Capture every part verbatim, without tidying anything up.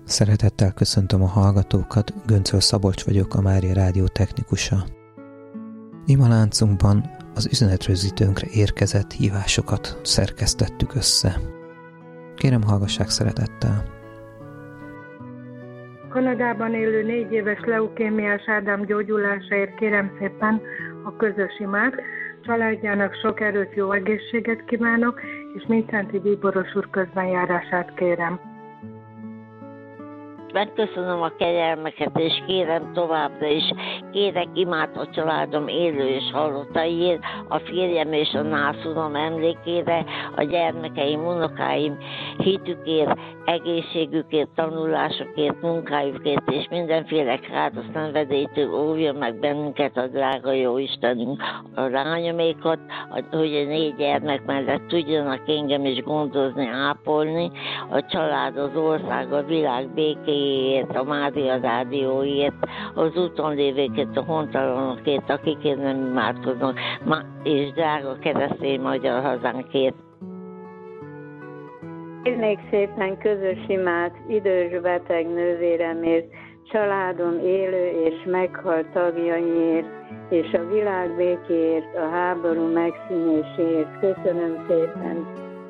Szeretettel köszöntöm a hallgatókat, Göncöl Szabolcs vagyok, a Mária Rádió technikusa. Imaláncunkban az üzenetrögzítőnkre érkezett hívásokat szerkesztettük össze. Kérem, hallgassák szeretettel! Kanadában élő négy éves leukémiás Ádám gyógyulásáért kérem szépen a közös imát. Családjának sok erőt, jó egészséget kívánok, és Mindszenty Bíboros úr közbenjárását kérem. Megköszönöm a kegyelmeket, és kérem továbbra is. Kérek imát a családom élő és halottaiért, a férjem és a nászunom emlékére, a gyermekeim, unokáim hitükért, egészségükért, tanulásukért, munkájukért, és mindenféle káros szenvedélytől óvja meg bennünket a drága jó Istenünk. A lányomékat, hogy a négy gyermek mellett tudjanak engem is gondozni, ápolni, a család, az ország, a világ békéjét, a Mária Rádióért, az úton lévőket, a hontalanokért, akikért nem imádkoznak, és drága keresztény magyar hazánkért. Kérnék szépen közös imát idős beteg nővéremért, családom élő és meghalt tagjaiért, és a világ békéért, a háború megszűnéséért. Köszönöm szépen!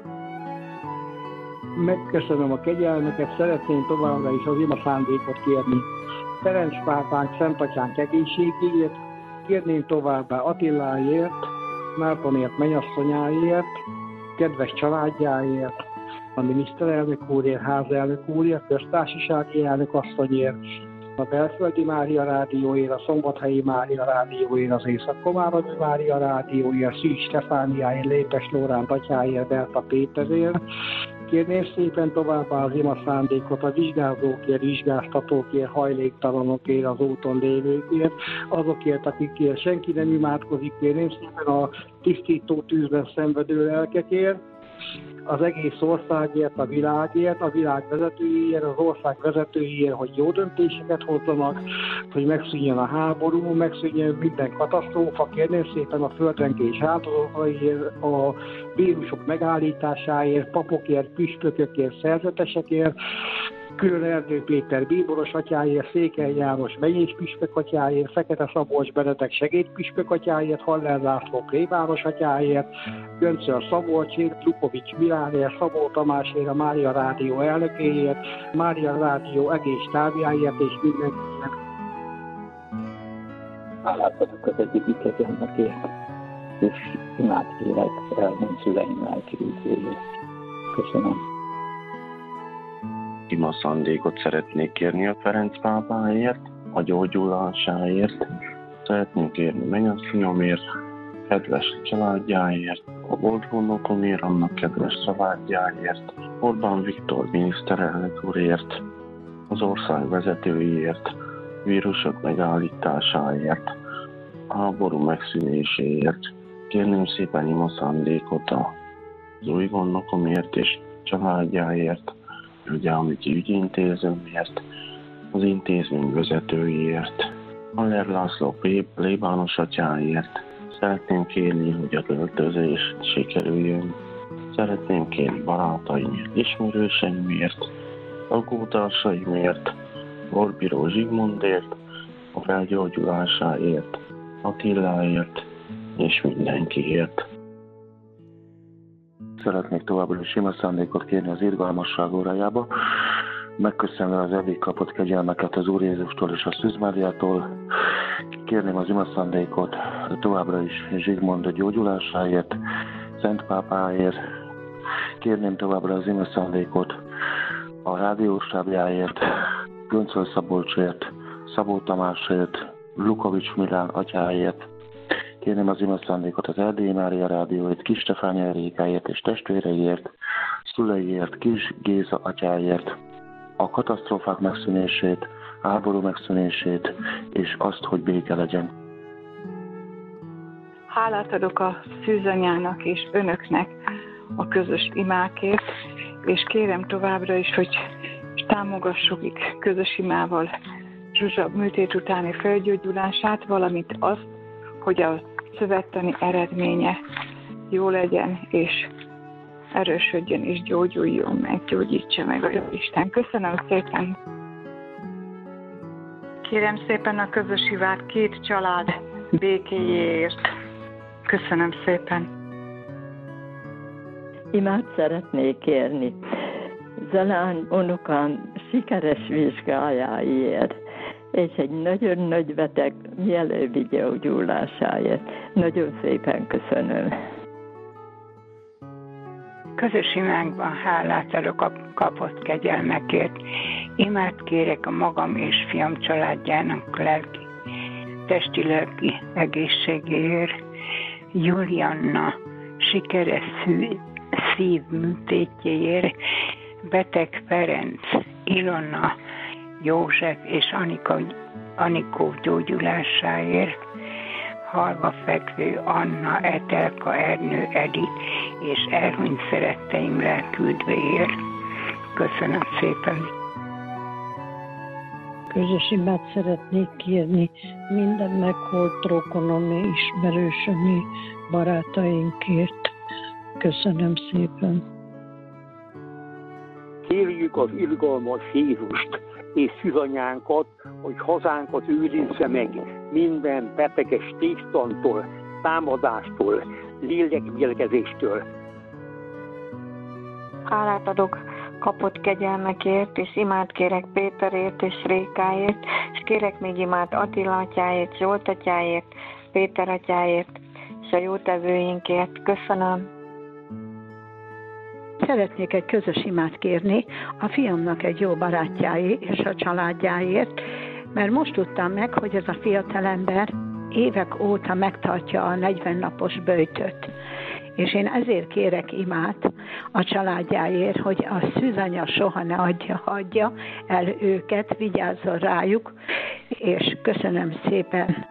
Megköszönöm a kegyelmeket, szeretném továbbra is az ima szándékot kérni. Ferenc pápánk, Szent Atyánk egészségéért, kérném továbbá Attiláért, Mártonért mennyasszonyáért, kedves családjáért, a miniszterelnök úrért, házelnök úrért, köztársasági elnök asszonyért, a Belföldi Mária Rádióért, a Szombathelyi Mária Rádióért, az Észak-Komárodi Mária Rádióért, Szűcs Stefániáért, Lépes Lóránt atyáért, Berta Péterért. Kérném szépen továbbá az ima szándékot a vizsgázókért, vizsgáztatókért, hajléktalanokért, az úton lévőkért, azokért, akikért senki nem imádkozik, kérném szépen a tisztító tűzben szenvedő lelkekért, az egész országért, a világért, a világ vezetőiért, az ország vezetőiért, hogy jó döntéseket hozzanak, hogy megszűnjön a háború, megszűnjön minden katasztrófa, kérném szépen a földrengés áldozataiért, a vírusok megállításáért, papokért, püspökökért, szerzetesekért, külön Erdő Péter bíboros atyáért, Székely János megyés püspök atyáért, Fekete Szabolcs Benedek segédpüspök atyáért, Haller László plébános atyáért, Göncöl Szabolcsért, Lukovics Milánért, Szabó Tamásért, a Mária Rádió elnökéért, Mária Rádió egész tábjáért és mindenkinek. Hálát adok az egyik kegyelmekért, és imát kérek elmúlt szüleim lelki üdvéért. Köszönöm. Ima szándékot szeretnék kérni a Ferenc pápáért, a gyógyulásáért, szeretnék kérni mennyasszonyomért, kedves családjáért, a boltgondnokomért, annak kedves családjáért, Orbán Viktor miniszterelnök úrért, az ország vezetőiért, vírusok megállításáért, a háború megszűnéséért. Kérném szépen ima szándékot az új gondnokomért és családjáért, ugye, amit ügyintézőmért, az intézmény vezetőiért, Haller László plébános atyáért. Szeretném kérni, hogy a költözés sikerüljön. Szeretném kérni barátaimért, ismerőseimért, lakótársaimért, Borbíró Zsigmondért, a felgyógyulásáért, Attiláért és mindenkiért. Szeretnék továbbra is ima szándékot kérni az irgalmasság órájába, megköszönve az eddig kapott kegyelmeket az Úr Jézustól és a Szűz Máriától. Kérném az ima szándékot továbbra is Zsigmond a gyógyulásáért, Szent Pápáért. Kérném továbbra az ima szándékot a rádióstábjáért, Göncöl Szabolcsért, Szabó Tamásért, Lukovics Milán atyáért. Kérném az ima szándékot az Erdélyi Mária Rádióért, Kis Stefánia Rékáért és testvéreiért, szüleiért, Kis Géza atyáért, a katasztrófák megszűnését, háború megszűnését, és azt, hogy béke legyen. Hálát adok a szűzanyának és önöknek a közös imákért, és kérem továbbra is, hogy támogassuk közös imával Zsuzsa műtét utáni felgyógyulását, valamint azt, hogy a szövettani eredménye jó legyen, és erősödjön és gyógyuljon meg, gyógyítsa meg a Isten. Köszönöm szépen! Kérem szépen a közös imát két család békéjéért. Köszönöm szépen! Imát szeretnék kérni Zalán unokám sikeres vizsgájáért, és egy nagyon nagy beteg mielőbbi gyógyulásáért. Nagyon szépen köszönöm. Közös imánkban hálát adok a kapott kegyelmekért. Imát kérek a magam és fiam családjának lelki, testi-lelki egészségéért. Julianna sikeres szívműtétjéért, beteg Ferenc, Ilona, József és Anika, Anikó gyógyulásáért, halva fekvő Anna, Etelka, Ernő, Edi és elhunyt szeretteim lelküldvéért. Köszönöm szépen! Közös imát szeretnék kérni minden meghalt rokonom, ismerősöm, barátainkért. Köszönöm szépen! Kérjük az irgalmas Jézust és szűzanyánkat, hogy hazánkat őrizze meg minden beteges tésztantól, támadástól, lélekmérgezéstől. Hálát adok kapott kegyelmekért, és imát kérek Péterért és Rékáért, és kérek még imát Attila atyáért, Zsolt atyáért, Péter atyáért, és a jótevőinkért. Köszönöm. Szeretnék egy közös imát kérni a fiamnak egy jó barátjáé és a családjáért, mert most tudtam meg, hogy ez a fiatalember évek óta megtartja a negyven napos böjtöt. És én ezért kérek imát a családjáért, hogy a szűzanya soha ne adja, hagyja el őket, vigyázzon rájuk, és köszönöm szépen.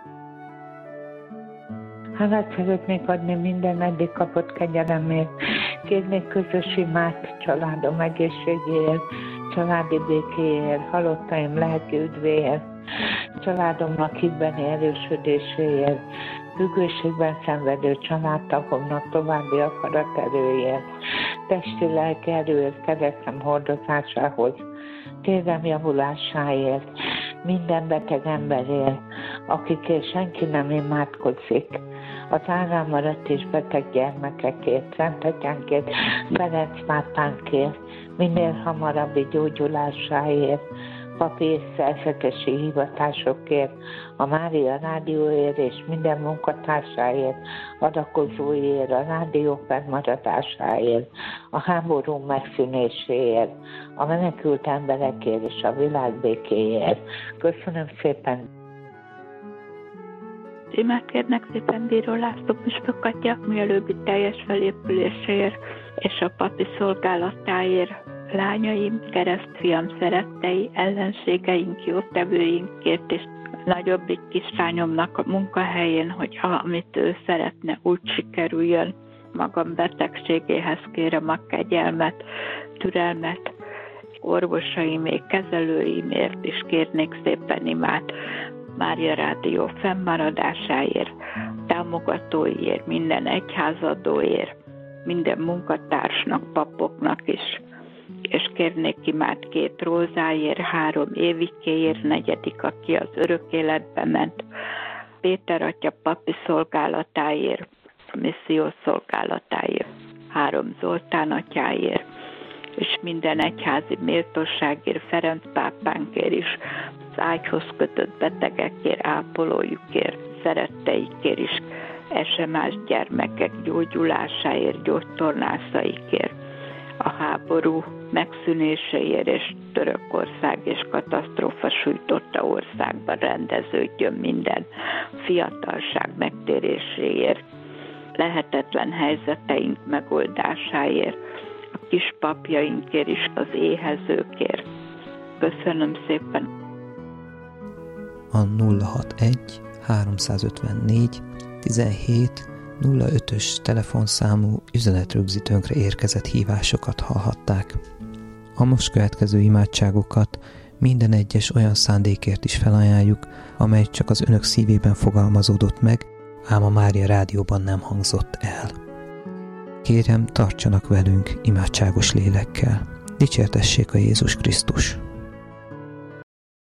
Hálát szeretnék adni minden eddig kapott kegyelemért. Kérnék közös imát családom egészségéért, családi békéért, halottaim lelki üdvéért, családomnak hitbeni erősödéséért, függőségben szenvedő családtagomnak további akaraterőért, testi-lelki erőért, keresztem hordozásához, térem javulásáért, minden beteg emberért, akikért senki nem imádkozik, az árán maradt és beteg gyermekekért, Szent Atyánkért, Ferenc pápánkért, minél hamarabbi gyógyulásáért, papi és szerzetesi hivatásokért, a Mária Rádióért és minden munkatársáért, adakozóért, a rádió fennmaradásáért, a háború megszűnéséért, a menekült emberekért és a világ békéért. Köszönöm szépen! Imát kérnek szépen Bíró László püspökatya mielőbbi teljes felépüléséért és a papi szolgálatáért, lányaim, keresztfiam szerettei, ellenségeink, jótevőinkért, és nagyobbik kislányomnak a munkahelyén, hogyha amit ő szeretne, úgy sikerüljön. Magam betegségéhez kérem a kegyelmet, türelmet, orvosaimért, kezelőimért is kérnék szépen imát. Mária Rádió fennmaradásáért, támogatóiért, minden egyházadóért, minden munkatársnak, papoknak is, és kérnék imát két Rózáért, három Évikéért, negyedik, aki az örök életbe ment, Péter atya papi szolgálatáért, missziós szolgálatáért, három Zoltán atyáért, és minden egyházi méltóságért, Ferenc pápánkért is, az ágyhoz kötött betegekért, ápolójukért, szeretteikért is, es em es gyermekek gyógyulásáért, gyógytornászaikért, a háború megszűnéséért és Törökország és katasztrófa sújtotta országban rendeződjön minden, fiatalság megtéréséért, lehetetlen helyzeteink megoldásáért, a kispapjainkért is, az éhezőkért. Köszönöm szépen! A nulla hatvanegy háromszázötvennégy tizenhét nulla ötös telefonszámú üzenetrögzítőnkre érkezett hívásokat hallhatták. A most következő imádságokat minden egyes olyan szándékért is felajánljuk, amely csak az önök szívében fogalmazódott meg, ám a Mária Rádióban nem hangzott el. kérem, tartsanak velünk imádságos lélekkel. Dicsértessék a Jézus Krisztus!